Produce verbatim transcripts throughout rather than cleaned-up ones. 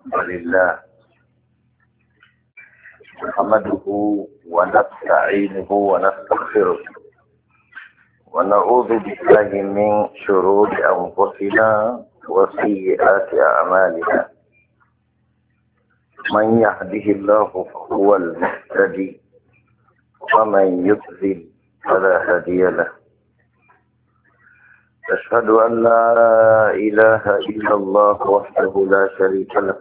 ولله نحمده ونستعينه ونستغفره ونعوذ بالله من شرور أنفسنا وسيئات أعمالنا. من يهده الله فهو المهتدي ومن يضلل فلا هادي له. أشهد أن لا إله إلا الله وحده لا شريك له،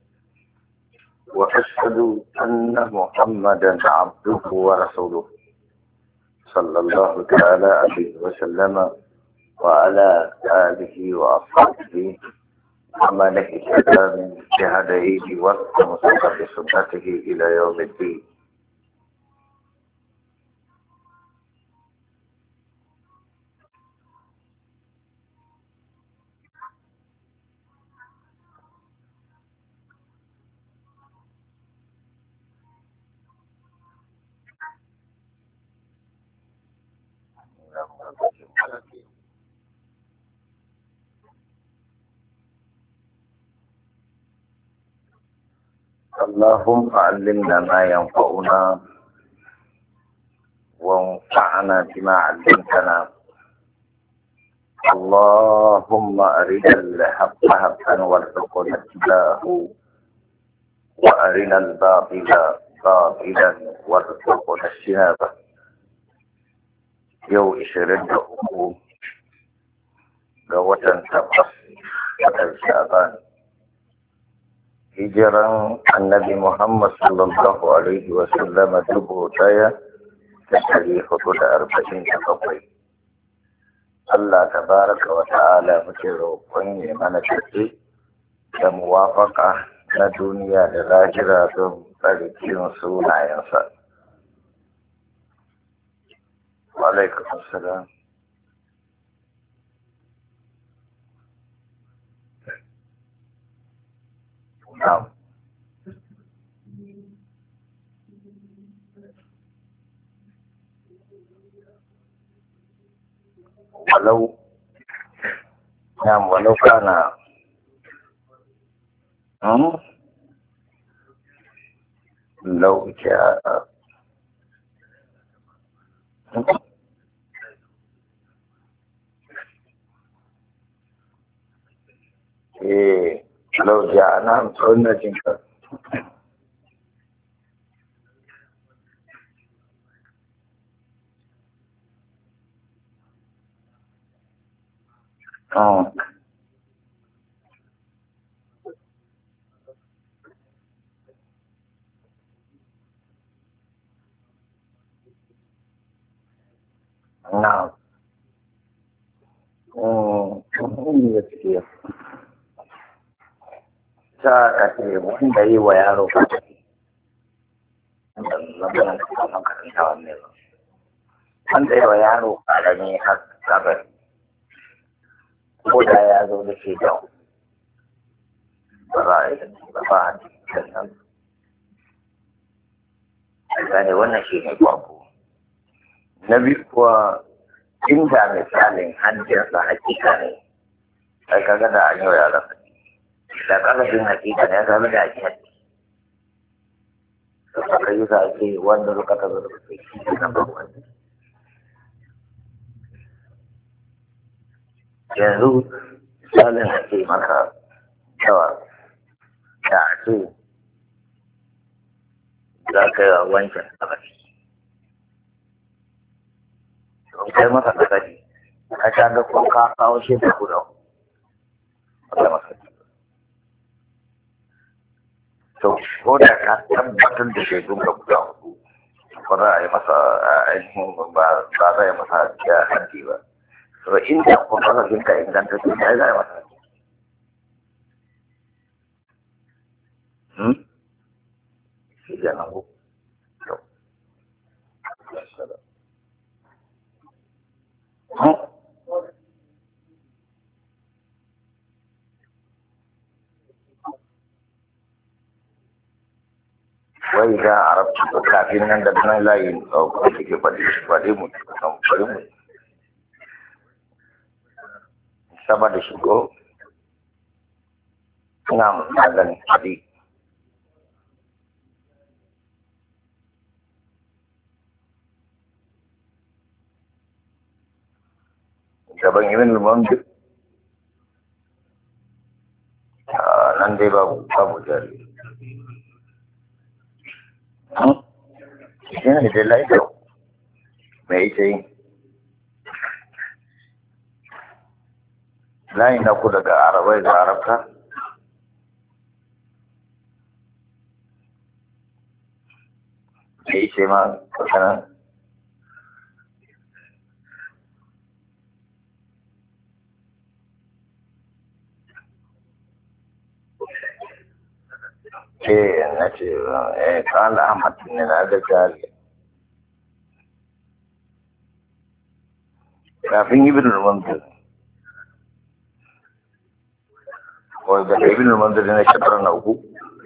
وأشهد أن محمدا عبده ورسوله صلى الله تعالى عليه وسلم وعلى آله وأصحابه ومن اهتدى من بهديه واستمسك بسنته إلى يوم الدين. اللهم علمنا ما ينفعنا وانفعنا بما علمتنا. اللهم أرنا الحق حقا وارزقنا اتباعه وأرنا الباطل باطلا وارزقنا اجتنابه. يو إشرين دقوق قوة تبقى وتنشابان hijiran annabi Muhammad sallallahu alaihi wasallam dubu daya da dari hudu da arba'in da bakwai. Allah tabaraka wa ta'ala muke roƙon ya mana tafi da muwafaka na duniya da lahira don tsarkin sunayensa. Wa alaikum assalam. Na'am. Walau na'am walau kana hmm lau ja'a eh lau ja'a na'am sunna jinka oh na'am oh ini gaskiya ta kace wanda yi wa yaro ka wannan kuma karanta wannan wanda yi wa yaro karami har kabar ko da ya zo da shi da ba za a yi ba ba a nan gane wannan shi ne kwako na biyu kuwa inda misalin hajjinsa hakika ne sai kaga da an yi wa yaran da kalafin hakika ne ya zama da ake hajji da suka yi za a ce wanda suka taɓa da suke shi na babban yanzu misalin ake maka yawa da a ce za ka yi wa wancan tsakari don kai masa tsakari ka sha ga ko ka kawo shi da guda wanda masa to ko da ka tabbatar da shaidun ga guda hudu ba za a yi masa ainihin ba za a yi masa ya hanci ba. So inda ko kasashen ka inganta su ya zai masa. Hmm? Shi da nan ko. To. Hmm? Wai da Arabci kafin nan da nan layin ko take faɗi faɗi mu faɗi mu sama da shigo نعم هذا الحديث gaban ibn al-munzir nan dai babu babu jari shi ne da laifin mai ita yi layi na ku daga arabai da arabta mai ita ma tsakanin eh na ce eh kala ahmad ne na da jari kafin ibn al-munzir ko da ibn al-munzir ne shekara na uku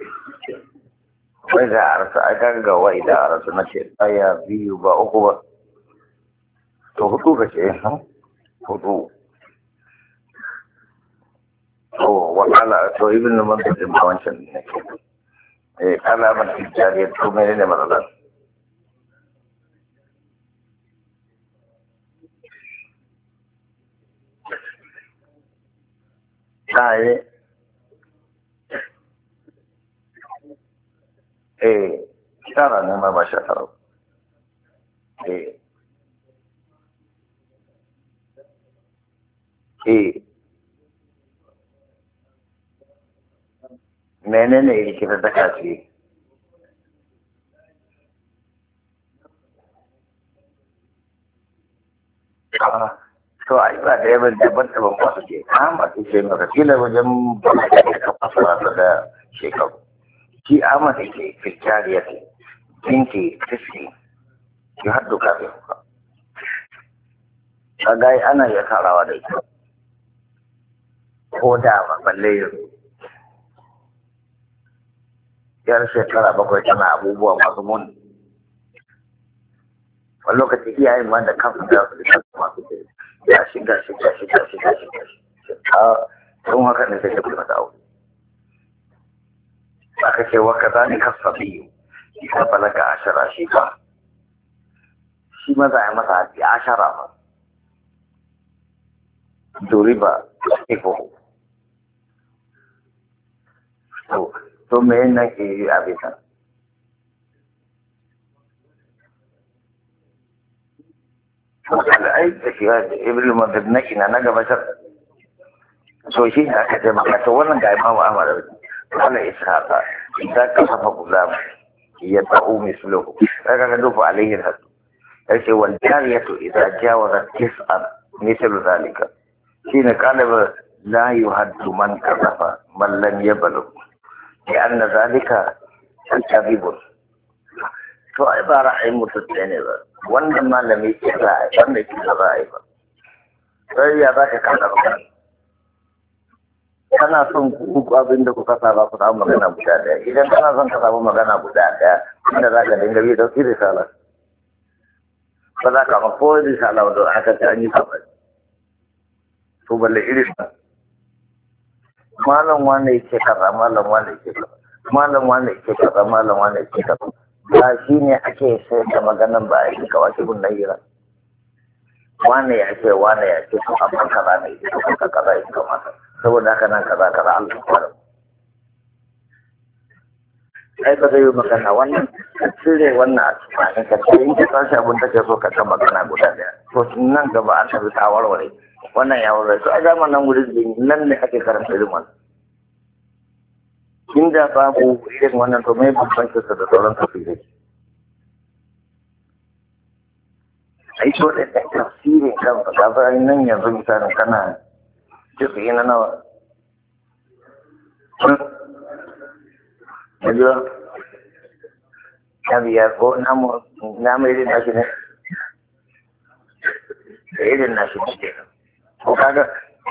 wai da arsa aka ga wai da arsa na ce aya biyu ba uku ba to hudu ka ce hudu to wakala to ibn al-munzir din ba wancan ne eh kala man tijariya to mene ne matsalar sai eh shara ne ma ba shara eh eh menene yake da taka ce to ai ba da yaban daban daban ba su ke amma su ce maka kila wajen ba ka fasara ta da shekaru shi amma da ke fikariya ce kinki tiski ki haddu kafin ka kaga ana iya karawa da ita ko da ba balle yanzu yar shekara bakwai tana abubuwa masu muni wani lokaci iyayen ma da kansu da su da masu ke ya shiga shiga shiga shiga shiga shiga don haka ne sai ka fi mata aure aka ce wa kaza ne kasa biyu isa balaga ashara shi ba shi ma za a yi masa haji ashara ba duri ba iko to to me nan ke yi abin nan da ai da shi da ibrahim da na ina na gabatar so shi ne aka ce maka to wannan ga imamu ahmad wala ishaqa idan ka safa gulam ya ta'u misluhu kaga ga dufu alaihi hadu yace wal jariyatu idza jawazat tis'an mithlu zalika shine kalaba la yuhaddu man kasafa man lam yablugh لأن ذلك كذب to ai ba ra'ayin mutum ɗaya ne ba wannan malami ke ra'ayi wanda ke da ra'ayi ba sai ya za ka kada ba kana son ku abin da kuka saba ku samu magana guda ɗaya idan kana son ka samu magana guda ɗaya inda za ka dinga bi dauki risala ba za ka ma ko risala wanda aka ta yi saba to balle irin malam wane yake kaza malam wane yake kaza malam wane yake kaza malam wane yake kaza ba shi ne ake sai da maganan ba a yi kawai gun na hira wane ya ce wane ya ce to amma kaza ne to ka kaza ya kamata saboda haka nan kaza kaza Allah ya fara ai ba zai yi magana wannan ka cire wannan a cikin ka ce in ka tashi abin da ke so ka ta magana guda daya to nan gaba an tafi ta warware wannan ya warware to a zamanin wurin nan ne ake karanta ilimin inda babu irin wannan to mai bambancin sa da sauran tafsirai ai to da tafsirin kan ka ga nan yanzu misalin kana jisu ina nawa yanzu ya biya ko namu namu irin nashi ne da irin nashi ne ko kaga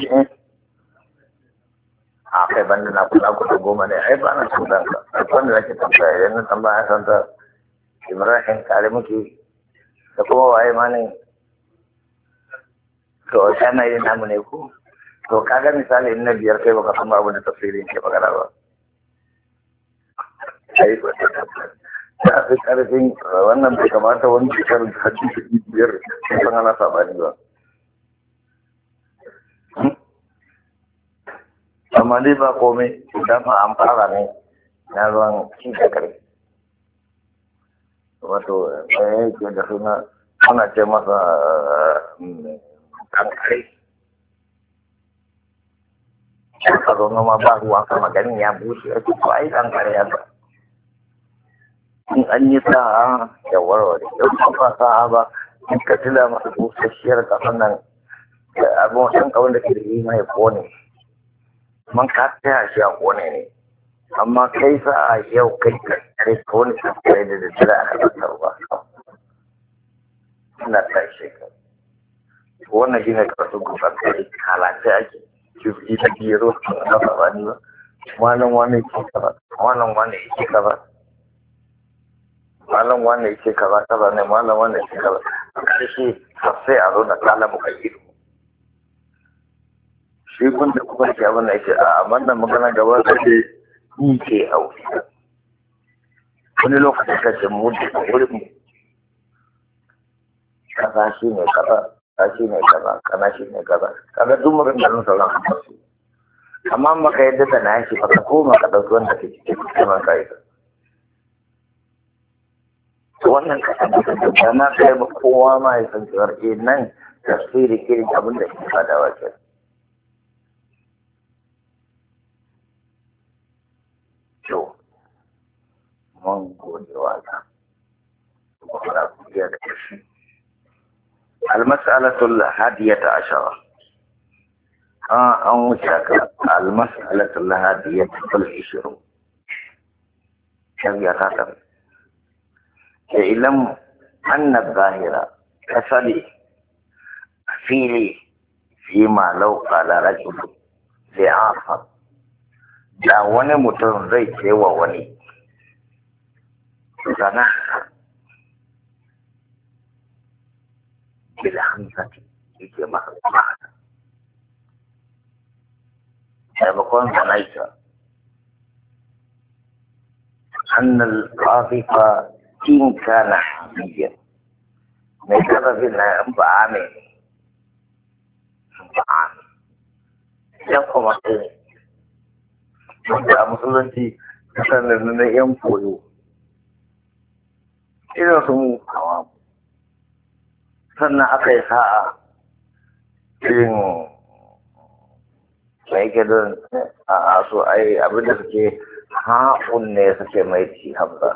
a kai banda na kula kuɗa goma ne ai ba na tudan ka ai wanda nake tambaya idan na tambaya san ta Ibrahim kare muke da kuma waye ma ne to kana yin namu ne ko to kaga misali in na biyar kai baka san babu da tafsirin ke magana ba ai ba ta fi karfin wannan bai kamata wani shekar hadisi biyar san ana sabani ba amma dai ba komai idan ma an fara ne na ruwan ci da karfi wato ɗaya yake da suna ana ce masa kankare ka zo noma ba ruwan sama ganin ya bushe a cikin ai kankare ya ba in an yi sa'a da warware yau ba sa'a ba in ka tila masu busasshiyar kasan nan da abin wasan kawai da ke da yi mai kone man ka taya shi a kone ne amma kai sa'a yau kai kankare kone kankare da da tila a kasar ba ina tashi ka wannan shi ne kasu kankare kalace ake kifi da gero na sabani ba malam wani ke kaza malam wani ke kaza malam wani ke kaza kaza ne malam wani ke kaza a ƙarshe sai a zo na talabu ka ido shi kun da kuma ke abin da yake a wannan magana gaba da ke yi ke hausa wani lokacin ka ce mu da wurin mu kaza shi ne kaza ka shi ne kaza kana shi ne kaza kaga duk maganganun sauran haka su amma maka yadda da na shi baka koma ka ɗauki wanda ke cikin kuma ka yi to wannan ka da ma kai ba kowa ma ya san cewar eh nan tafsiri irin abin da ke fadawa ke to mun gode wa Allah kuma ku ya da shi المسألة الهادية عشرة آه أو مشاكل المسألة الهادية والعشرون كم يقاتل علم أن الظاهرة كسلي فيلي فيما لو قال رجل لآخر da wani mutum zai ce wa wani sana'a بالهمزة يجي معنى سيكون ظنيت أن القاذف إن كان حاميا من سبب بعامل بعامل يقوم به wanda a musulunci kasanar na yan koyo irin su mu kawo sannan aka yi sa'a irin mai gidan a so ai abinda suke ha'un ne suke mai ci hamza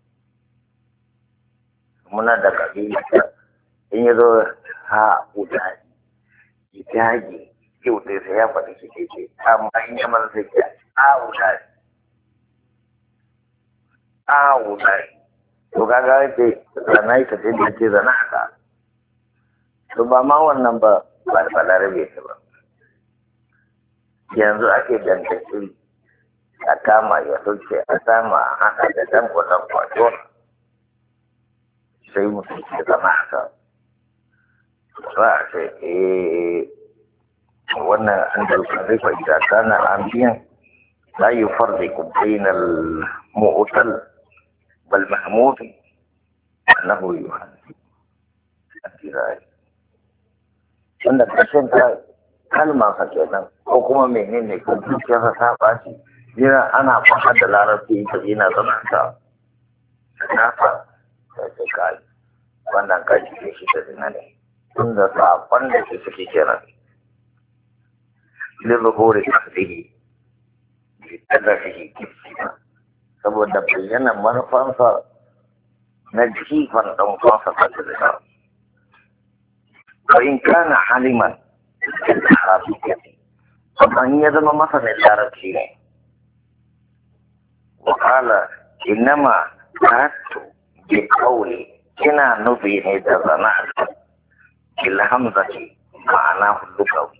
muna da kabila in yi zo ha'u daji itaji yau dai sai ya faɗi shi ke amma in yi mara sai ke a'u daji a'u daji to kaga yake zana yi ka ce da ke zana haka to ba ma wannan ba ba da balarabe ta ba yanzu ake dantace a kama ya sauke a sama a haka da dan kwatan kwato sai mutum ke zama haka ba a ce eh wannan an dalka zai fa'ida kana ambiyan la yufarriqu bayna al-mu'tal wal mahmud annahu yuhanni al-dirai wanda kashin ta kalma ka kenan ko kuma menene ko dukiyarsa ta ɓaci jira ana fahar da larabci ita ina zama ta nafa da ke kai wannan kaji ne shi da zina ne tun da saƙon da ke suke kenan lizuhuri tasiri bi tadafihi kifina saboda bayyana manufansa na jifan ɗan kwansa ta da وإن كان عالما بالعربية فمن يزم مثلا العربية وقال إنما أردت بقولي كنا نبي نتزنعت بالهمزة معناه اللغوي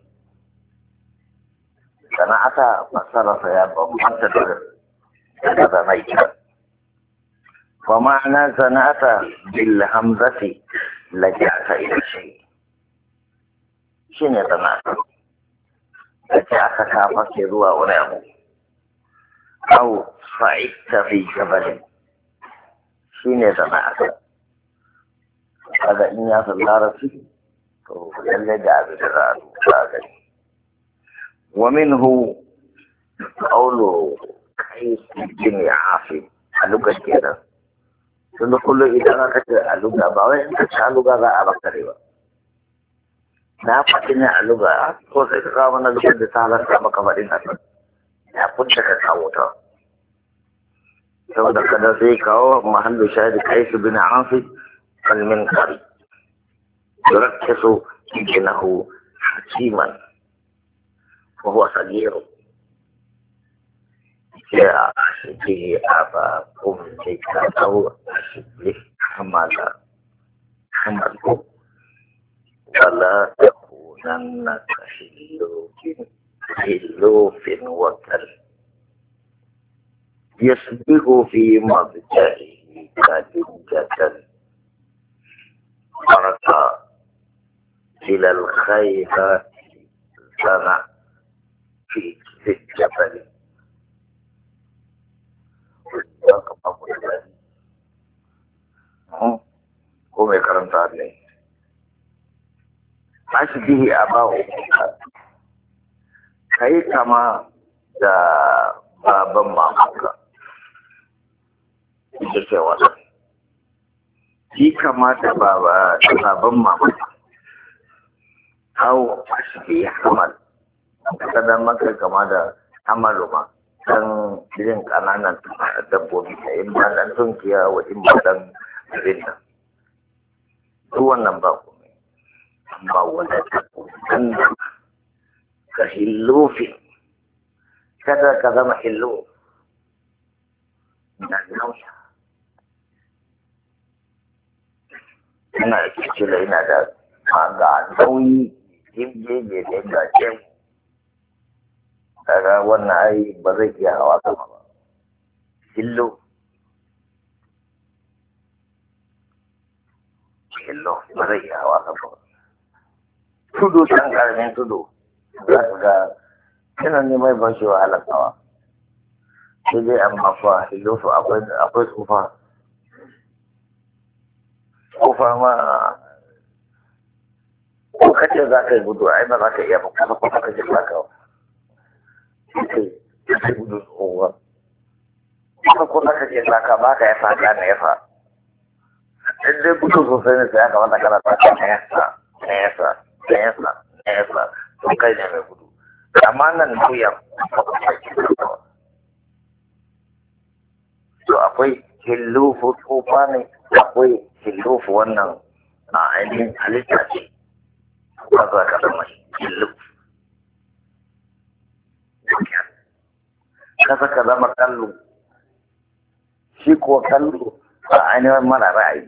صنعت مسألة سيابا مصدر تزنعت ومعنى صنعت بالهمزة لجأت إلى شيء shi ne zama da ce aka kafa ke zuwa wani abu au fa'ita fi jabalin shi ne zama aka kaga in ya san larabci to lallai da abin da za a duka gani wa minhu qawlu qais bin asim a lugar kenan tunda kullum idan aka ce a lugar ba wai in ka ce a lugar za a bakare ba na faɗi ne a lugar ko sai ka kawo mana lugar da ta halarta maka faɗin haka ya kunta ka kawo ta saboda kada sai kawo mahallu shahidi qais bin asim المنكر يركز ابنه حكيما وهو صغير يا أشبه أبا أمك أو أشبه حمل حمله ولا تكونن كحلوف حلوف وكل يسبق في مضجعه كدجة فرق إلى الخيبة زرع في الجبل هو يكرم تعالي أشبه أباه كي كما دا بابا مامك إذا ولا shi kamata baba da baban mama hau a shi hamal kada maka kama da hamalu ma dan irin kananan dabbobi da in ba dan tunkiya wa in ba dan abin nan duk wannan ba ku amma wanda ta dan ka hillufi kada ka zama hillu na nauya ina cikila ina da ga nauyi jimje ne da ga jin daga wannan ai ba zai iya hawa sama ba hillo hillo ba zai iya hawa sama ba tudu san karamin tudu za ka ga yana ne mai ban shi wahalar hawa sai dai amma fa hillo su akwai tsufa kofa ma ko kace za ka yi gudu ai ba za ka iya ba kuma kuma kace za ka yi gudu tsohuwa kuma kuma kace za ka ba ka ya sa ka na ya fa in dai gudu sosai ne sai aka wanda kana sa ka na ya sa na ya sa na ya sa na ya sa to kai ne mai gudu amma nan nauyin to akwai hillufu tsofa ne akwai hillufu wannan a ainihin halitta ce ba za ka zama hillufu kasa ka zama kallo shi kuwa kallo a ainihin mara ra'ayi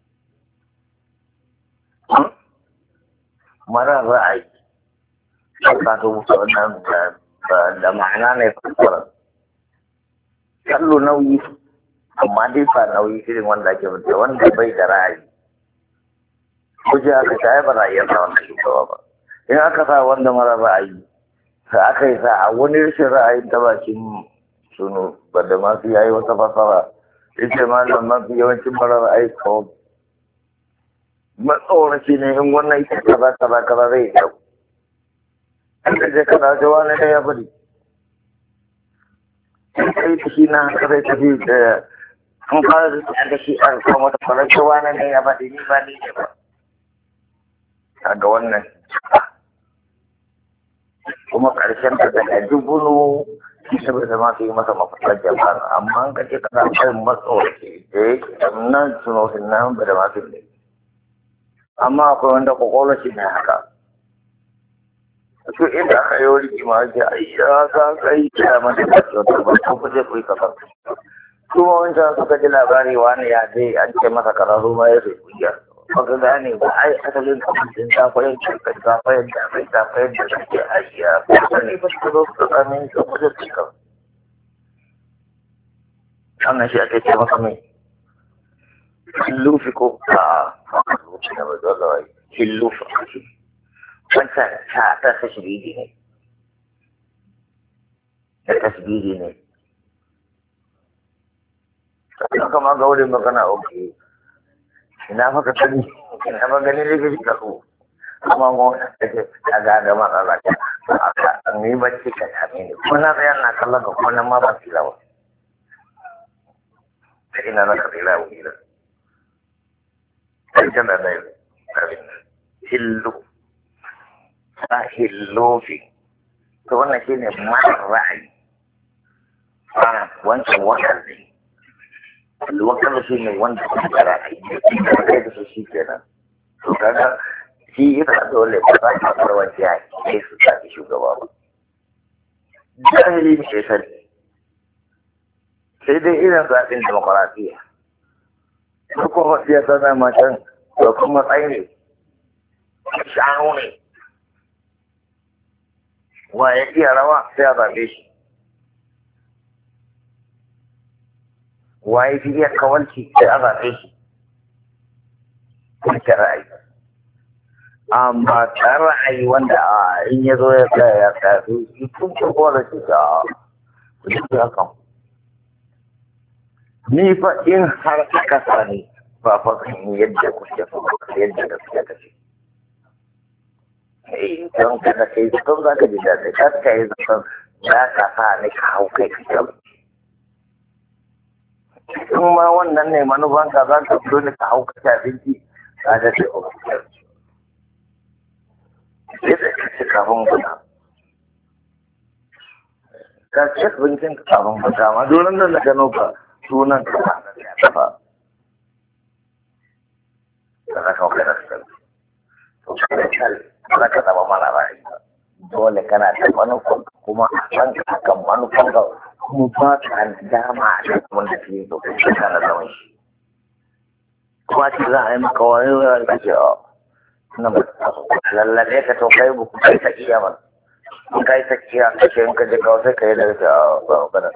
mara ra'ayi ka to mutu wannan da ma'ana ne fasfara kallo nauyi amma dai ba nauyi irin wanda ake mutu wanda bai da ra'ayi kuje aka ta ba za a iya sa wannan shugaba ba in aka sa wanda mara ra'ayi sai aka yi sa a wani rashin ra'ayin ta bakin sunu banda masu yayi wata fasara ita ma da mafi yawancin mara ra'ayi ko matsoraci ne in wannan ita kaza kaza kaza zai yi kyau an ka je kaza ce wani ne ya bari in kai ta shi na haka zai tafi da an fara da shi an kawo wata faranci wani ne ya bari ni ba ni ne ba kaga wannan kuma ƙarshen ta daga dubunu shi saboda ma su yi masa mafitar jama'a amma an kace kana kai matsoraci da yake nan sunosin nan ba da masu ne amma akwai wanda kwakwalwa shi ne haka to inda aka yi wani kima ce ayya ka kai kira mata da kyautar ba ko kuje ku yi kafa kuma wancan suka ji labari wani ya je an ce masa kararru ma ya sai kuya baka gane ba ai asalin kamancin ta koyar da ka ta koyar da kai ta koyar da kake ayya ko ne ba su zo su tsame ka kuje ku yi kafa wannan shi ake ce masa mai hillufi ko a lokacin da ba zo da wai hillufi ake wancan ta ta ta shiridi ne da tasbihi ne kama ga wurin magana oke ina maka sani ina magani ne ga ka ko amma mu take a ga da matsala ta aka ni bacci ka same ni ko na tsaya na kallon ka ko nan ma ba ki lawa sai ina na ka lawa ila sai kana da hillu ta hillu fi to wannan shine ma'anar ra'ayi a wancan wakar ne wakar shi ne wanda ka ra'ayi da kai da shi kenan to kaga shi ita dole ba za ka bar wajen ya ke su ta shugaba ba jahili ne ke sani sai dai irin zaɓen demokuraɗiyya ko kuma ya sana matan da kuma tsayi ne shanu ne wa ya iya rawa sai a zaɓe shi wa ya fi iya kawanci sai a zaɓe shi kuma ra'ayi amma ta ra'ayi wanda a in ya zo ya tsaya ya tsaya su tun ko da shi a kudin da kan ni fa in har aka sani ba fa kan yadda kuke fa yadda da suke tafi eh don kada kai don za ka ji daɗi ka ka yi zaton za ka sa ni ka hau kai ka kyau in ma wannan ne manufanka za ka fito ni ka hau ka ci abinci ka ga ce o sai da ka ci kafin guda ka ci abincin ka kafin guda ma domin da na gano ka sunan ka ba na ya kafa ka za ka hau kai da su to ka da kyal za ka zama mara ra'ayi dole kana da manufan kuma a kan kan manufan ka kuma ba ka dama da kuma da ke to kai kana zama shi kuma ce za a yi maka wani wani da ke a na ba lallabe ka to kai ba ku kai ta iya ba in kai ta iya ka ce in ka je kawai sai ka yi da ka a ba ka da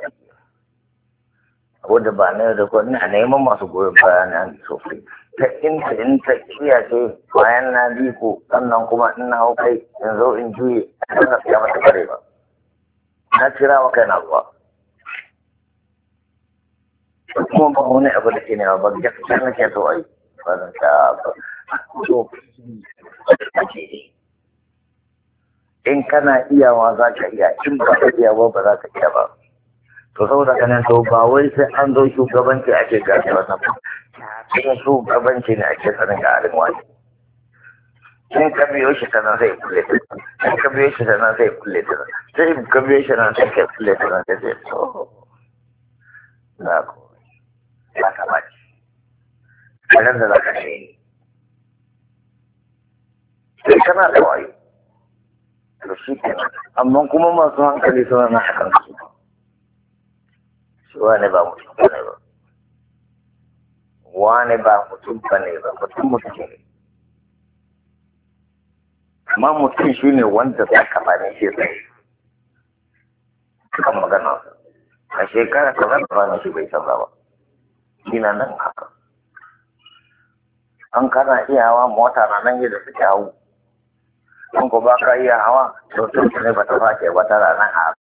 wanda ba na da ko ina neman masu goyon bayan an sosai ta inda in ta iya ce bayan na bi ku sannan kuma in na hau kai in zo in juye a kan gaskiya mata kare ba na kira wa kai na ruwa kuma ba wani abu da ke nema ba gaskiya na ke so ai ba zan ta ba so in kana iyawa za ka iya in ba ka iya ba ba za ka iya ba to saboda kanan to ba wai sai an zo shugabanci ake gane wannan ba sai shugabanci ne ake sanin ga halin wani in ka biyo shi ta nan zai kulle ta in ka biyo shi ta nan zai kulle ta sai in ka biyo shi nan sai ka kulle ta nan sai zai so na ko ba ka ba ci kanan da za ka ne sai kana da wayo to shi kenan amma kuma masu hankali suna na hakan su wane ba mutum ba ne ba wane ba mutum ba ne ba mutum mutum ne amma mutum shi ne wanda za ka bane shi tsaye kan magana a shekara ka zan bane shi bai canza ba shi na nan haka an kana iya hawa mota na nan yadda suke hau in ko ba ka iya hawa to tun ne ba ta fashe ba ta ranar haka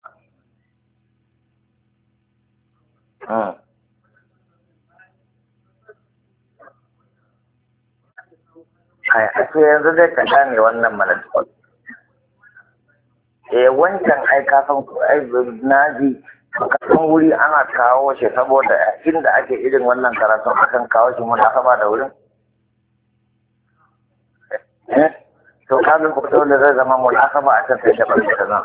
Ai, a ce yanzu dai ka gane wannan malatukon. Eh, wancan ai ka san ai na ji ka san wuri ana kawo shi saboda inda ake irin wannan karatun akan kawo shi muna saba da wurin. Eh, to ka ga ko dole zai zama munasaba a kan sai da barka nan.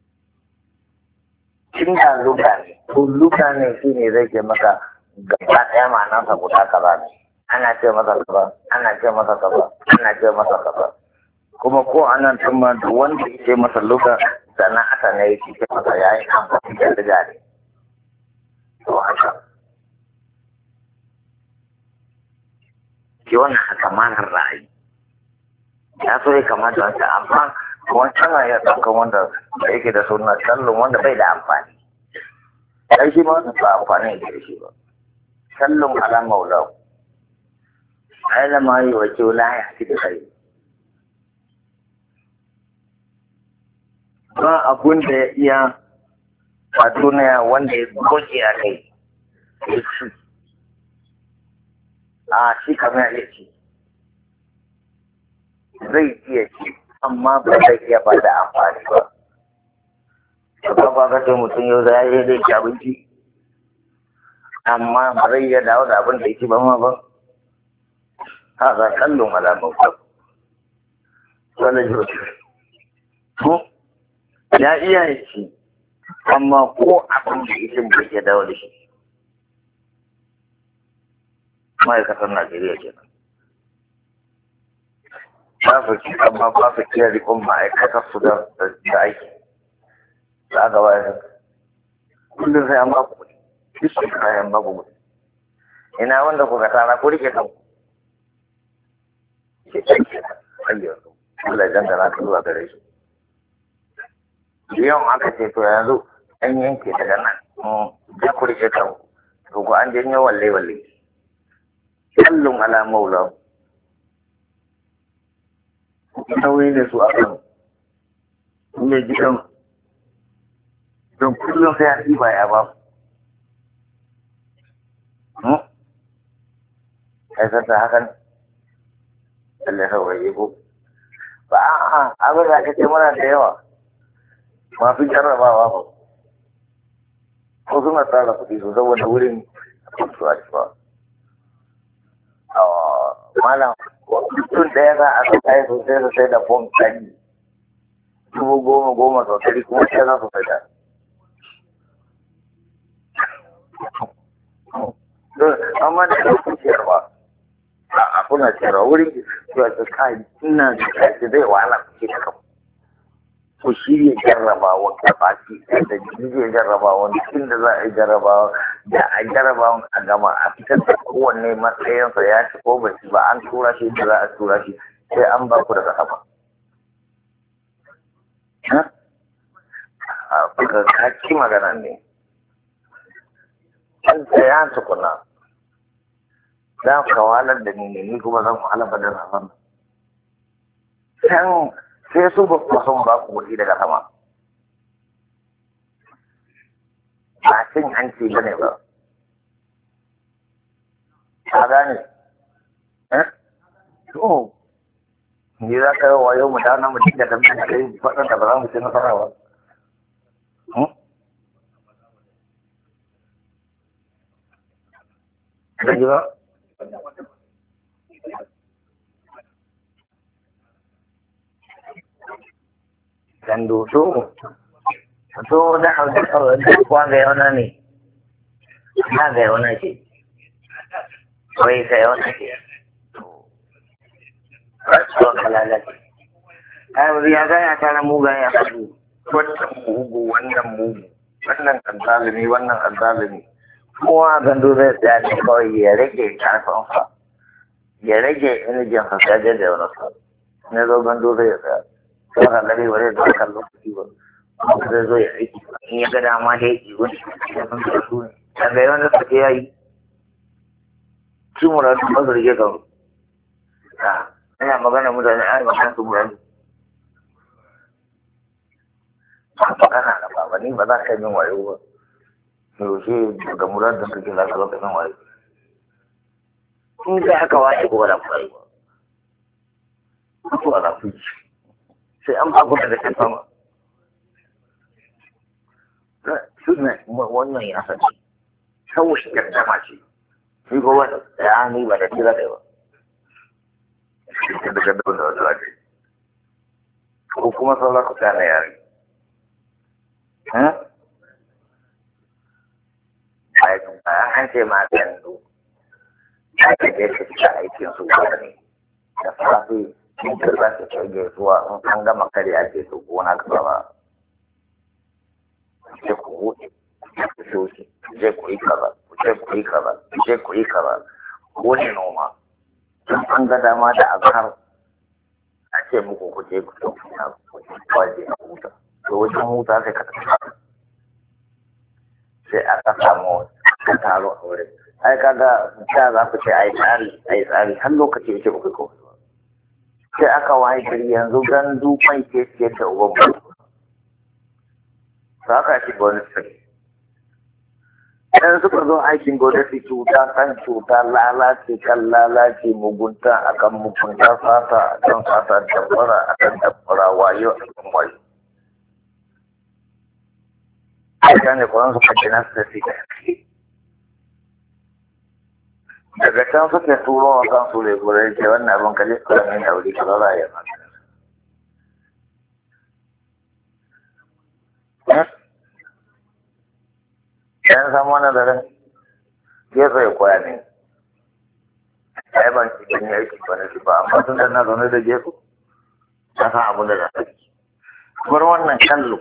Kin da luga ne, to luga ne shine zai ke maka gaba ɗaya ma'anarsa guda kaza ne. Ana ce masa kaza, ana ce masa kaza, ana ce masa kaza. Kuma ko anan tun ma wanda ya ce masa luga sannan aka ne yake ce masa yayi amfani da luga ne. To haka. Ki wannan haka manar ra'ayi. Ya so ya kamata wanda amma wancan na ya ɗauka wanda da yake da suna kallon wanda bai da amfani. Ai shi ma wanda ba amfani da shi ba. Kallon ala maulau. Aina ma yi wa kyola ya fi da kai. Ba abun da ya iya a duniya wanda ya goce a kai a shi kamar ya ce zai iya ci amma ba zai iya ba da amfani ba. Ba ba ka ce mutum yau da ya yi zai ci abinci amma ba zai iya dawo da abin da ya ci ba ma ba. Haka kallon alamun ba. Wani jirgin. Ya iya ya ci amma ko abin da ya ci bai iya dawo da shi. Ma'aikatar Najeriya kenan. Ba su ci amma ba su iya rikon ma'aikatar su da aiki. Za a gaba ya kullum sai an ba ku kuɗi. Duk su kayan ba ku kuɗi. Ina wanda kuka tara ku rike kanku. Ke canke hanyar su. Allah jan da na ka zuwa gare su. Yau aka ce to yanzu an yanke daga nan. Ja ku rike kanku. To ku an janyo walle-walle. Kallon ala maula. Nauyi ne su a kan mai gidan don kullum sai an ɗiba ya ba. Aikata hakan Allah saurayi ko ba a abin da aka ce mana da yawa masu jarrabawa ba ko suna tsara kuɗi su saboda wurin su a ci ba. Malam mutum ɗaya za a kai sosai sosai da fom ɗari dubu goma goma sau ɗari kuma sai za su fita. Amma da ɗaukun ciyarwa a kuna ciyarwa wurin zuwa ta kai ina da kai zai wahala kuke da kanku. Ku shirya jarrabawa da baki da jirgin jarrabawa cikin da za a yi jarrabawa da a jarrabawa a gama a fitar da kowanne matsayinsa ya ci ko ba shi ba an tura shi da za a tura shi sai an ba ku daga sama. A kuka kaki magana ne. An tsaya tukuna. Za ku kawalar da ni ne ni kuma zan wahala ba da zaman. Can sai su ba ku son ba ku kuɗi daga sama. Ba cin hanci ba ne ba. Ka gane? Eh? To, ni za ka yi wayo mu dana mu dinga da mutum kai faɗin da ba za mu ci nasara ba. Kan ji ba? Gandu to, to da hausa kawai da kuwa ga yauna ne, na ga yauna ce, wai ga yauna ce, rasuwa kalalace. Ayyar ya gaya tara mugayen ya faɗu, wannan mugu, wannan mugu, wannan azzalumi, wannan azzalumi. Kowa gandu zai tsaya ne kawai ya rage karfansa, ya rage inijinsa sai da yauna sa, ne zo gandu zai tsaya. Wata lare ba zai zuwa kan lokaci ba, kuma zai zo ya aiki in ya ga dama da yake wani ya san da su ne. Daga yawan da suke yayi, shi muradu ba su rike kan a ina magana mutane a yi magana su muradu. Ba magana da baba ni ba za ka yi min wayo ba. Yaushe daga muradu da kake za ka zo ka min wayo. In sai aka wace ko ba da kwayo ba. Mutuwa za ku yi. Sai an ba ku da kan sama. Su ne wannan ya sani. Kawai gardama ce. Shi ko wata ya ni ba da kira da yawa. Shi da gardama da wasu ake. Ko kuma sauran ku ta na yare. Bayan an ce ma yanzu. Ya ke da ya fita aikin su ne. Da safe in ka za ka kai gaisuwa in an gama kare ake so gona ka ba ce ku huɗe ku shoshi je ku yi kaza je ku yi kaza je ku yi kaza ko ne noma in an ga dama da azhar a ce muku ku je ku ɗauki na waje a huta to wajen huta sai ka tafi sai aka samu ka taro a wurin ai kaga da za ku ce ai tsari ai tsari har lokaci ya ce ku kai kawai sai aka waye gari yanzu gandu mai ke siyar da uban ba. Za ka ci wani sirri. idan suka zo aikin gwamnati cuta kan cuta lalace kan lalace mugunta akan mugunta fata akan fata dabbara akan dabbara wayo akan wayo a ne kuran su kaji nasu da su daga can suke turo wa kan su leburai ce wannan abin kalli karamin da wuri kaza za a yi maka yan samu wani daren gefe ya koya ne ai ban ci gani aiki ba na shi ba amma tun da na zaune da gefe na san abin da na sani bar wannan kallo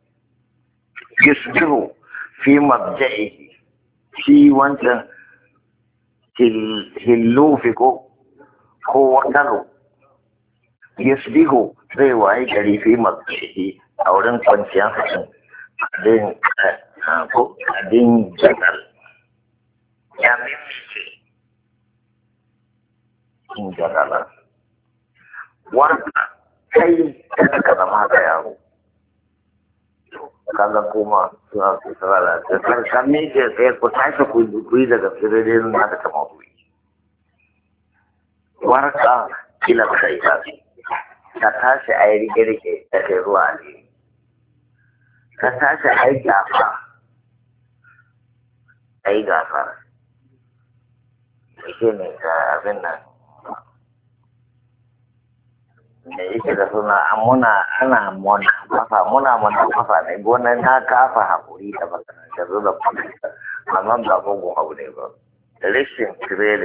yusbihu fi mabja'ihi shi wancan hillufi ko ko wakalo yusbihu zai waye gari fi mabja'ihi a wurin kwanciyar hasin din ko din jagal ya mimike in jagala wanda kai kada ka zama da yaro kaga kuma suna su tsara da kan mike sai ku tashi ku yi daga firidin na da kama ku yi warka kila kai ta ka tashi a yi rike-rike da kai ruwa ne ka tashi a yi gafa a yi gafa shi ne ga abin nan da yake da suna muna ana muna kafa muna muna kafa ne gonan na kafa haƙuri da magana da zuwa kwamfuta amma ba mugun abu ne ba rashin tirele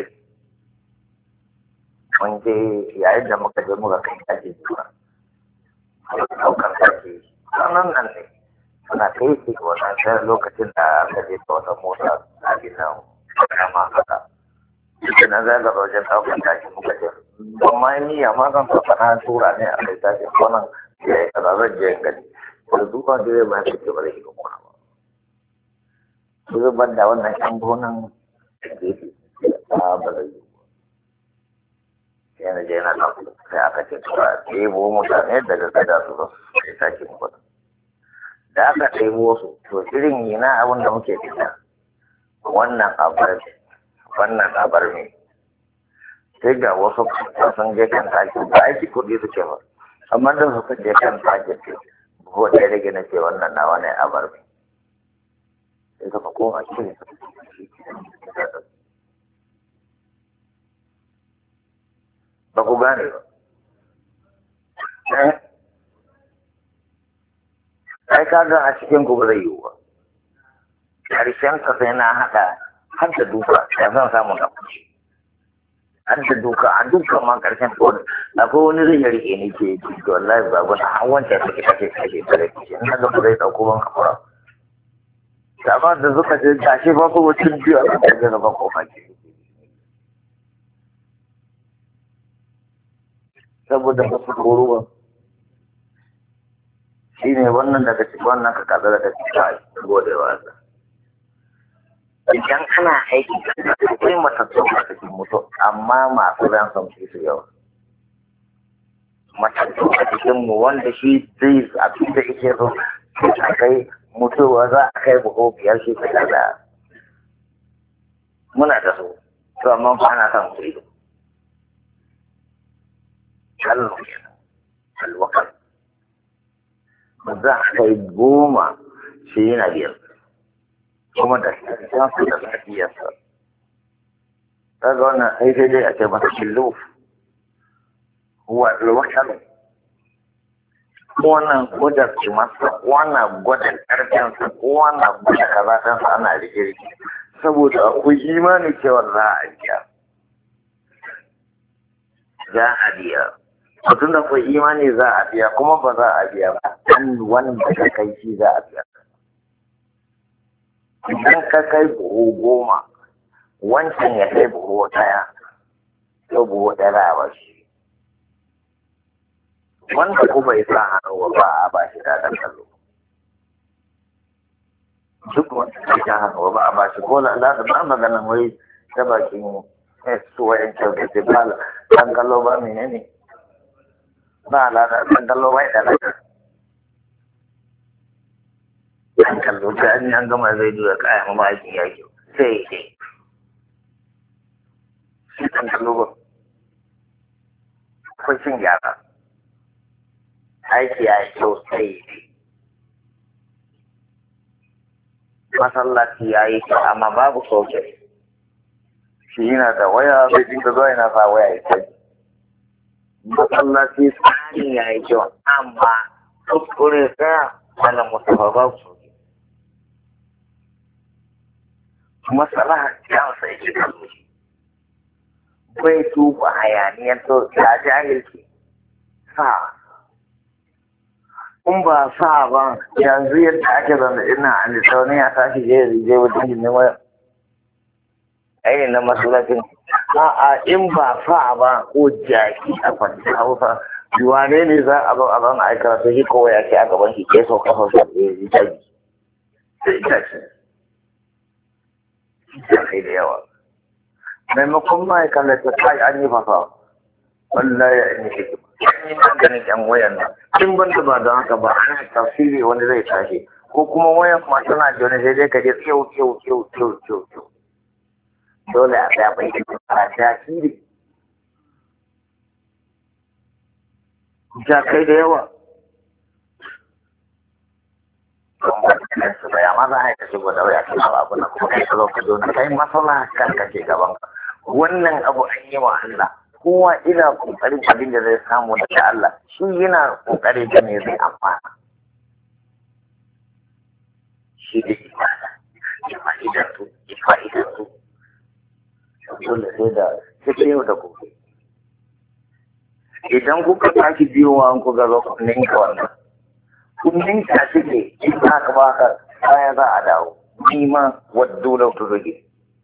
mun je yayin da muka je muka kai kaji zuwa ɗaukar kaji sanan nan ne suna kai shi wannan sai lokacin da aka je ta wata mota a gidan kama haka shi na zaga wajen ɗaukar kaji muka je ban ma yi amma zan faɗa na tura ne a kai tashi wannan ya yi kaza zan je gani da duka dire ba su ke bari shiga kuma ba su zubar da wannan ƴan gonan da gefe a ba zai yi yana je na ɗauka sai aka ce tura ɗebo mutane daga gada su zo sai tashi muku da aka ɗebo su to irin yi na abin da muke fita wannan abar wannan abar ne sai ga wasu sun je kan taki ba aiki kuɗi suke ba amma da suka je kan taki ce ko da rage na ce wannan nawa ne a bar mai sai suka koma shi ba ku gane ba ai kaga a cikin ku ba zai yiwu ba ƙarshen ka sai na haɗa har da duka ya zan samu na kuce an da duka an duka ma karshen kodin akwai wani zai ya rike ne ke ji to wallahi ba gwada har wancan suke kake kake tare da shi ina ga ba zai dauko ban hakura amma da suka ce gashi ba ko mutum biyu a kan da ba ko fake saboda ba su koro ba shi ne wannan daga cikin wannan ka kaza daga cikin godewa Allah idan ana aiki akwai matattun a cikin mutu amma masu ran sun fi su yawa matattun a cikin mu wanda shi zai abin da yake so a kai mutuwa za a kai buhu biyar shi ta kaza muna da su to amma ba ana son su ido kallo kenan alwakar za a kai goma shi yana biyar kuma da shafi da lafiyarsa ta ga wannan sai sai dai a ce masa shilluf wakar wannan gudar ce masa wannan gudar ƙarfinsa wannan gudar kazatansa ana rike-rike saboda akwai imani cewa za a biya za a biya mutum da akwai imani za a biya kuma ba za a biya ba an wanda ka kai shi za a biya idan ka kai buhu goma wancan ya kai buhu ɗaya to buhu ɗaya za a ba shi wanda kuma ya sa hannu ba a ba shi da kallo duk wanda ya sa hannu ba a ba shi ko da da ba maganin wai ta bakin su wayan kyauta ba ɗan kallo ba menene ba lada ɗan kallo bai da lada an kallo ta an an gama zai duka kaya ma ba aikin ya kyau sai ya ce an kallo ba akwai cin gyara aiki ya yi kyau sai ya ce masallaci ya yi kyau amma babu soke shi yana da waya bai dinga zuwa yana sa waya ya kai masallaci tsarin ya yi kyau amma kuskure ɗaya wani musamman babu soke masalaha kyawunsa yake kallo shi bai tuba hayaniyar to ta jahilci sa in ba sa ba yanzu yadda ake zama ina a littauni ya tashi je je wajen ginin waya ainihin na masulacin a'a in ba sa ba ko jaki a kwanci hausa wane ne za a zo a zauna a karatu shi kowa ya ce a gaban shi ke so kafa sa ya yi jaki sai ita ce jakai da yawa maimakon ma'aikata kai an yi fasawa wallahi an yi hikima an yi maganin yan wayan nan tun ban da ba don haka ba ana tafsiri wani zai tashi ko kuma wayan ma tana jone sai dai ka je tsiyau tsiyau tsiyau tsiyau tsiyau tsiyau dole a tsaya bai a tasiri jakai da yawa su baya ma za a yi kashe gwada waya kan abu na kuma kai ka zo na kai masala kan kashe gaban wannan abu an yi wa Allah kowa ina kokarin abin da zai samu daga Allah shi yana kokari da me zai amfana shi da ibada ya fa'idar su ya fa'idar su dole sai da sai yau da gobe idan kuka tashi biyowa ku ga zo ku ninka wannan kullum ka suke in ba ka baka baya za a dawo ni ma wadda da ku rage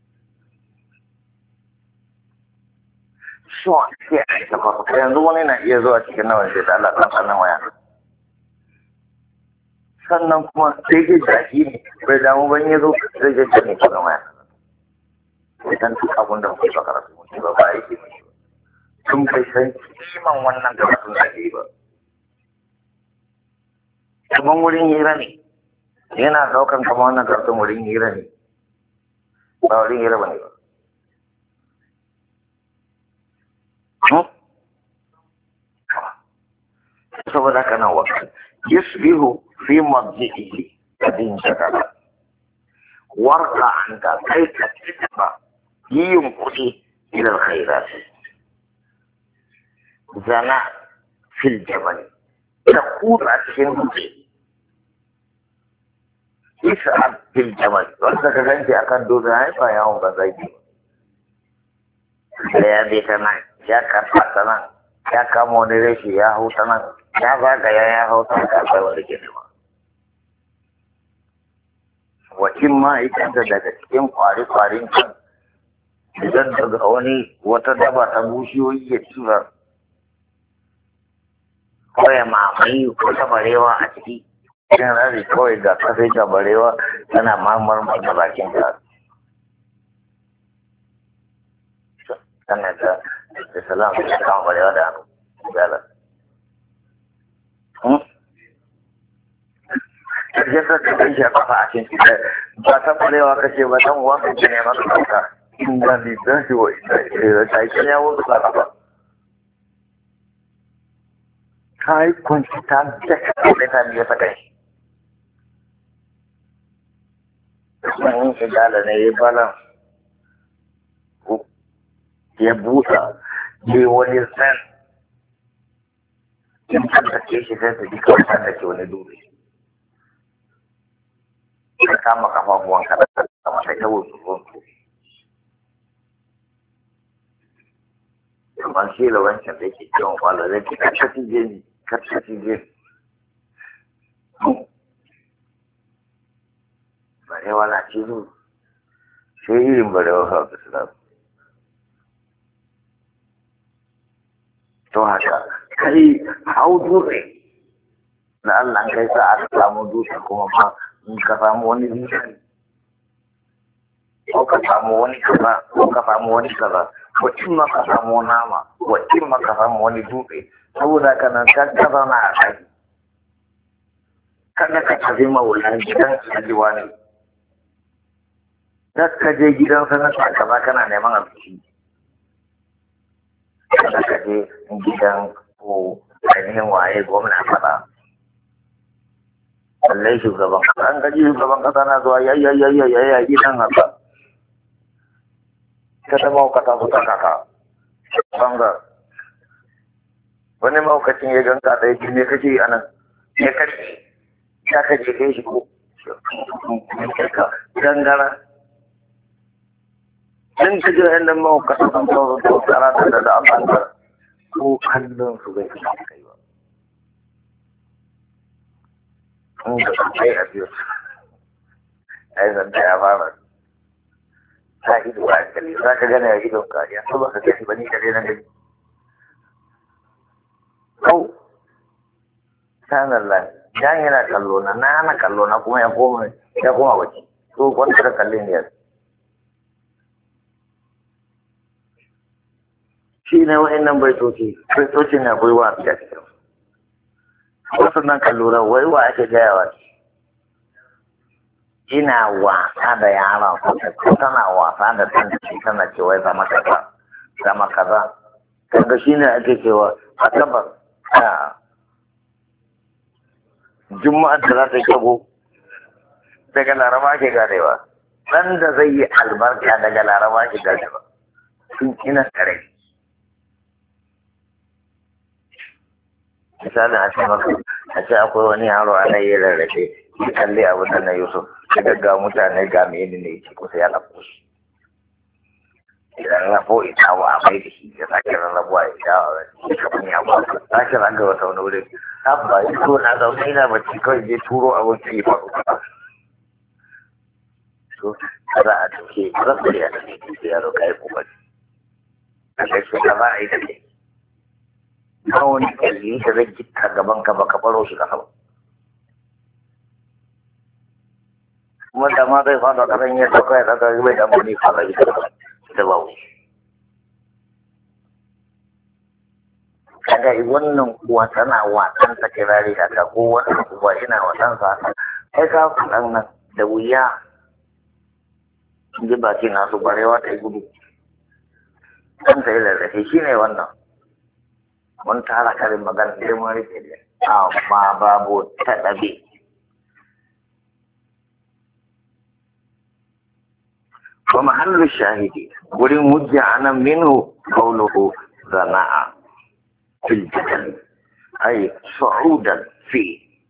so sai a yi tafafa yanzu wani na iya zuwa cikin nawa sai da Allah ɗan sannan waya sannan kuma sai ke jaki ne bai damu ban ya zo zai je ne ko waya idan duk abin da muke ba karatu muke ba ba yake mai ba tun bai san kiman wannan karatun da ke ba kaman wurin hira ne yana daukan kama wannan kartun wurin hira ne ba wurin hira ba ne ba saboda haka nan wakil yusbihu fi marji'ihi kadin shagala warka an ka kai ka ba yi yunkuri ila alkhairat zana fil jabal ta kuta cikin dutse isa bil jamal wanda ka ganci akan dutse ai ba yawon ba zai yi da ya bi ta nan ya karfa ta nan ya kama wani rashi ya hau ta nan ya zaga ya ya hau ta nan kai wanda ke nema wakil ma ita da daga cikin kwari-kwarin can idan daga wani wata daba ta bushiyoyi ya tura ko ya mamaye ko ta barewa a ciki cikin rari kawai ga kasai ta barewa tana mamar da bakin ta tana da da salam da kama barewa da hannu gala ƙarshen sa ka kai shi a kafa a cikin ba ta barewa kashe ba ta uwa kan ne maka kauka inda ni ta shi wa ita da ta yi ya wuce ka kafa ta yi kwanci ta jaka da ta biya ta kai wannan shi gala ne ya balan ya busa ya wani san in kan da ke shi sai ta ji kawai da ke wani dole ka kama kafafuwan ka da kama sai ta wuce runtu kamar shi da wancan da yake kiwon kwallo zai ki karkaci jini karkaci jini barewa na cizo sai irin barewa sa su sila to haka kai hau dutse na Allah kai sa aka samu dutse kuma ma in ka samu wani dutse ko ka samu wani kaza ko ka samu wani kaza wacin ma ka samu nama wacin ma ka samu wani dutse saboda ka nan ka ka zauna a ɗaki kada ka tafi maulan gidan aljiwa ne da ka je gidan sanata kaza kana neman abinci kada ka je gidan ko ainihin waye gwamna kaza lallai shugaban kasa an gaji shugaban kasa na zuwa yayyayyayyayya gidan haka ka ta maukata su ta kaka banga wani maukacin ya ganka da yake ne kake a nan ya kashe ya kaje kai shi ko gangara in ka ji yan nan maukata sun kawo da tsara da da an ko kallon su bai fi kai ba in da kai a biyu ai zan da ya fara ta ido a kalli za ka gane a idon ka ya so ba ka gani ba ni kare na gani kau sanar la jan yana kallo na na na kallo na kuma ya koma ya koma waje to wanda ka kalle ne shi ne wa'annan baitoci baitoci na akwai wa a cikin wasu nan ka lura wai wa ake gayawa ina wasa da yaron ko tana wasa da ɗan shi tana cewa zama kaza zama kaza kaga shi ne ake cewa a tabbas a juma'a da za ta shago daga laraba ke ganewa ɗan da zai yi albarka daga laraba ke ganewa sun ina kare misali a ce maka a ce akwai wani yaro ana yi rarrafe ya kalli abu da na yusuf daga ga mutane ga mai ne ne ce kusa ya lafo shi idan lafo ita wa mai da shi ya sake rarrabuwa ya sha wa shi kamar ya ba ka sake raga wata wani wurin abba yi so na zaune ina bacci kawai je turo abin da ya faru to za a tuke rasu ya da ne yaro ka yi kokari a kai shi ka za a yi da ke ba wani kyalli da zai gita gaban ka baka baro shi kasa ba kuma da ma zai fada kasan ya sauka ya sauka bai da mani fada ita da ba wuce kaga wannan kuwa tana wasan ta kirari haka ko wannan kuwa ina wasan sa ai ka kuɗan nan da wuya ji baki na su barewa ta yi gudu kan ta yi rarrafe shi ne wannan mun tara karin magana da mun rike da amma babu ta ɗabe wa mahallu shahidi wurin hujja anan minhu qawluhu zana'a fil jadal ay su'udan fi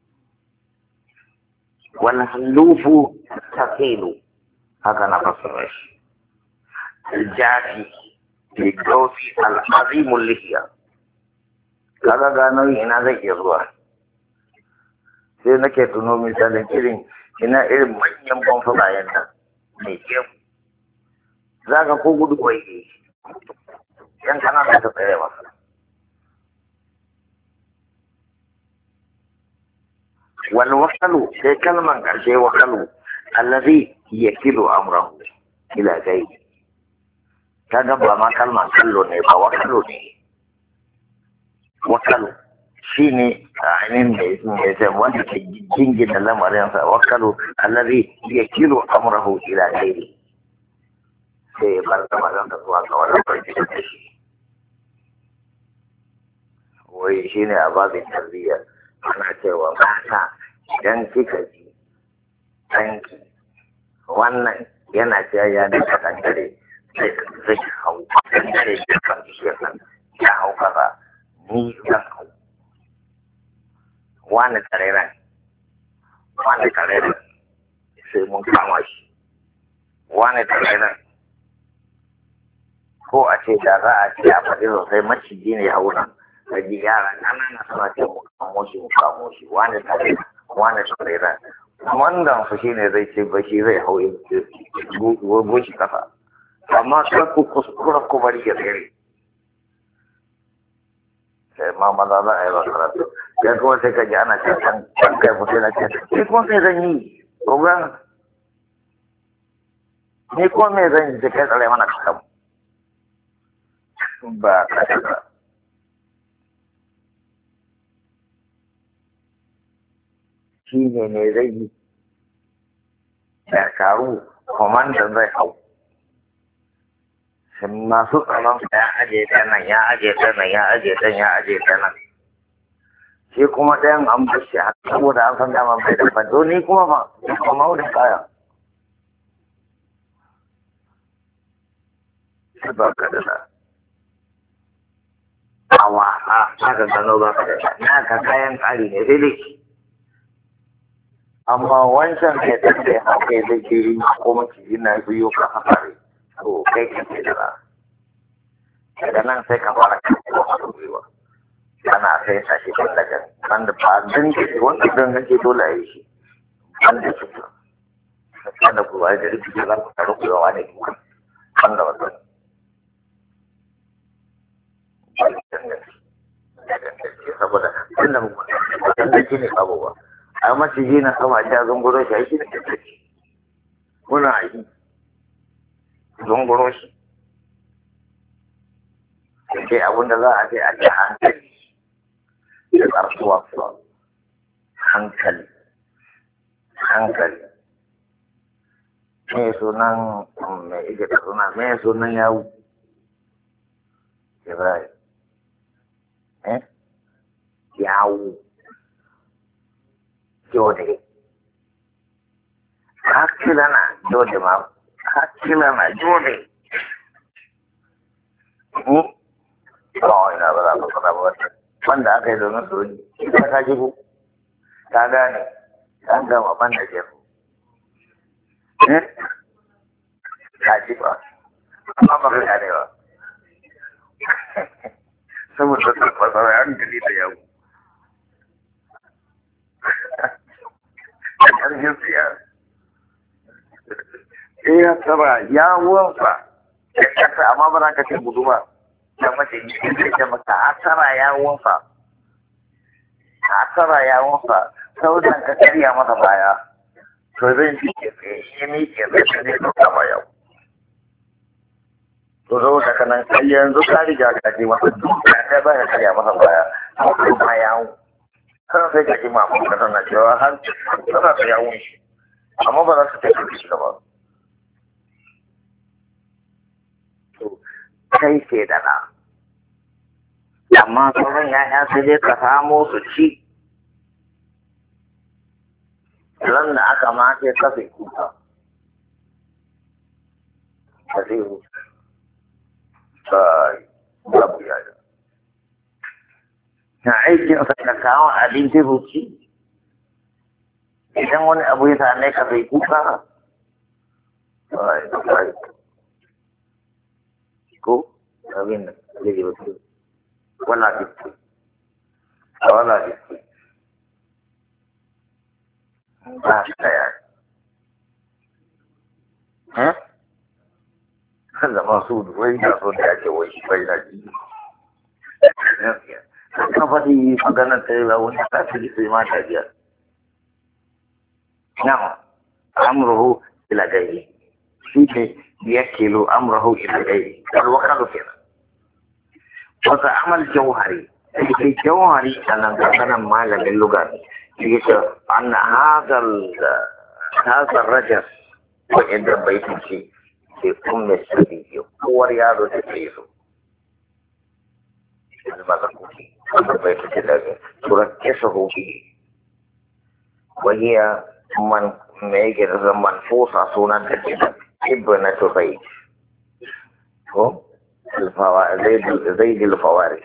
wal halufu taqilu haka na fasara shi al-jafi fi gawfi al-azim al-lihiya kaga gano ina zai iya zuwa sai nake tuno misalin irin ina irin manyan banfulayen nan mai kyau za ka ko gudu kwai ke yan kana da ta tsere ba wal wakalu sai kalman karshe wakalu allazi yakilu amrahu ila gai kaga ba ma kalman kallo ne ba wakalu ne wakalu shi ne ainihin mai zai wanda ke jingina lamarinsa wakalu allazi yakilu amrahu ila gai sai ya bar lamarin da zuwa ga wani kwanci da shi wai shi ne a babin tarbiyya ana cewa mata idan kika ji ɗanki wannan yana cewa ya daga kankare sai zai hau kankare da kan bishiyar nan ya hau kaza ni zan hau wani tarera wani tarera sai mun kama shi wani tarera ko a ce da za a ce a faɗi sosai maciji ne hau nan da ji yara ƙanana suna ce mu kamo shi mu kamo shi wani tarera wani tarera wannan su shi ne zai ce ba shi zai hau goshi kasa amma kar ku kuskura ku bari ya tsere sai ma maza za a yi ba karatu ya kuma sai ka ji ana ce can can kai mutu na ce ni kuma sai zan yi program ni kuma me zan yi kai tsare mana kasan ba kada ba shi ne ne zai yi dakaru kwamandan zai hau masu tsaron ya aje ta nan ya aje ta nan ya aje ta ya aje ta nan shi kuma ɗayan an bashi a saboda an san dama bai da fado ni kuma ba kuma wurin kaya shi ba ka da sa a wasa haka gano ba ka da sa na ka kayan ƙari ne sai dai amma wancan kai ta kai haka da ke yi kuma ki na biyo ka hafari to kai ka ce da daga nan sai ka fara kawo masu gwiwa ana sai sa shi kan daga wanda ba don ke wanda don ke dole a yi shi wanda ke to wanda kuwa da rikici za ku taru kuwa wani duka wanda ba don saboda wanda wanda ke ne abubuwa a maciji na sama a cikin zunguro shi a shi ne ke muna yi zunguro shi sai abinda za a ce a ce hankali da ƙarfuwa kuwa hankali hankali me sunan mai ike da suna me sunan yawu ibrahim eh yawu jode hakilana jode ma hakilana jode kawai na ba za ka faɗa ba wanda aka yi domin su ne ita ka jigo ta gane ta gama ban da jefu ka ji ba amma ba ka gane ba saboda ta fasara hankali da yawo a ƙarshen siya ya tara yawonsa ya kasa amma ba za ka ce gudu ba da mace jikin zai ce maka a tara yawonsa a tara yawonsa saudan ka karya masa baya to zai fi ke tsaye shi ne ke zai ta ne ka kama yau to zo da kanan kai yanzu ka riga ka ji masa duka kai ba ka karya masa baya a kuma yawo kan sai ka ji mamu ka tana cewa har tana ta yawon shi amma ba za su kai su shi ba kai ke da na amma sauran ya'ya sai dai ka samo su ci ran da aka mace kafin kuka ka zai hutu sai babu yaya na aikin sa ka kawo abinci ruci idan wani abu ya same ka sai kuka sai sai ko abin da zai wato wala dikki wala dikki ba shi ya eh kada ma su wai da so da yake wai bai da ji ka fadi magana ta yi wani ta fi sai ma ta biya na amruhu ila gairi shi ne يكل أمره إلى غيره والوكل كذا وتعمل جوهري في جوهري أنا مثلا ما لقى اللغة يقول أن هذا هذا الرجل وعند بيت شيء في أم السبيل هو رياض التكليف ماذا قلت بيت كذا تركزه به وهي من ميجر منفوسة سنة كذا ابنة زيد هو الفوارس زيد زيد الفوارس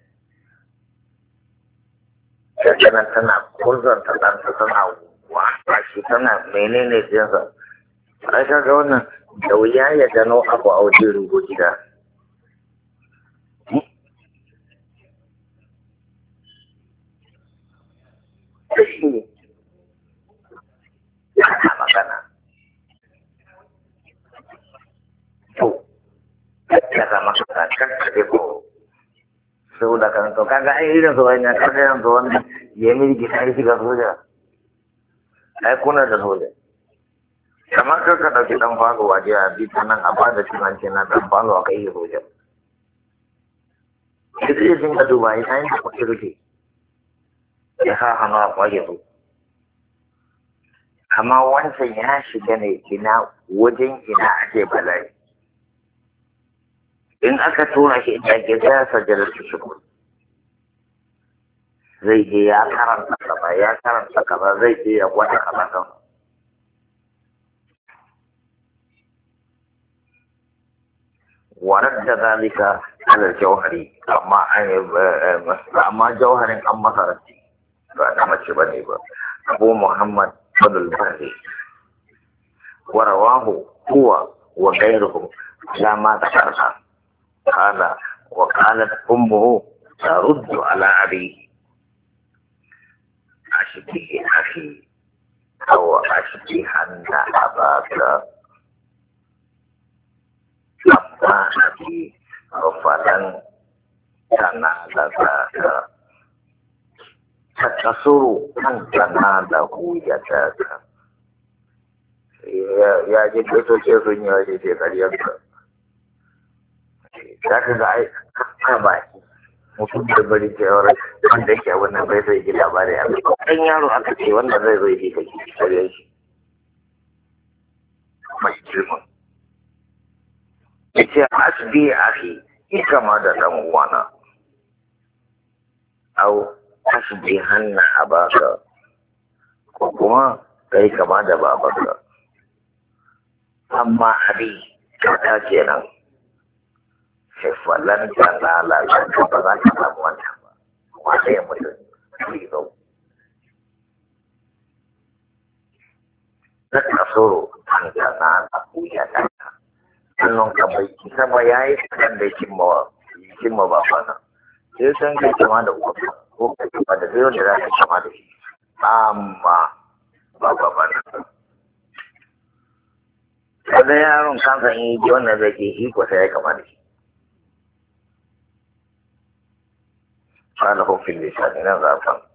كان تنا كوزر تنا تنا وعشي تنا منين جنسا أيها كونا دويا يجنو أبو أوديرو بوجدا makana kata maksudkan itu sudah kan to kagak ini soalnya kagak yang soalnya ya ini kita isi kan saja saya kuna dan saja sama kalau kita falu aja di tanah apa ada cina-cina dan falu kayak itu saja itu yang kedua ini saya pakai rugi ya hana apa gitu amma wancan ya shiga ne ina wajen ina ake bala'i. In aka tura shi inda ke zai sajada su shigo zai je ya karanta kaza ya karanta kaza zai je ya gwada kaza kan warar da zalika ala jauhari amma amma jauharin an masaranci ba da mace ba ne ba. Abu Muhammad Abdul Bari warawahu huwa wa ghayruhu lama takarha قال وقالت أمه ترد على أبيه أشبه أخي أو أشبهن أباك أما أبي فلن تنال ذاك تكسر أن تناله يداك يا جدتو شيخ يا جدتو za ka ga ai ka baki mutum da bari cewar wanda yake wannan bai zai ji labari a ɗan yaro aka ce wanda zai zai ji ka ji kare shi mai girma ya ce asbi ahi yi kama da ɗan uwana au asbi hanna a baka ko kuma kai kama da babanka amma abi kyauta kenan fallan da lalata ba za ka samu wannan ba wanda ya mutu zai zo na kasoro an gana na kuya da ka hannun ka bai kisa ba ya yi kan da cimma ba fana sai san kai kama da uwa ko ka kama da zai wanda za ka kama da shi amma ba ba ba na kada yaron kansa yi ji wannan zai ke iko sai ya kama da shi قاله في اللسان نظافا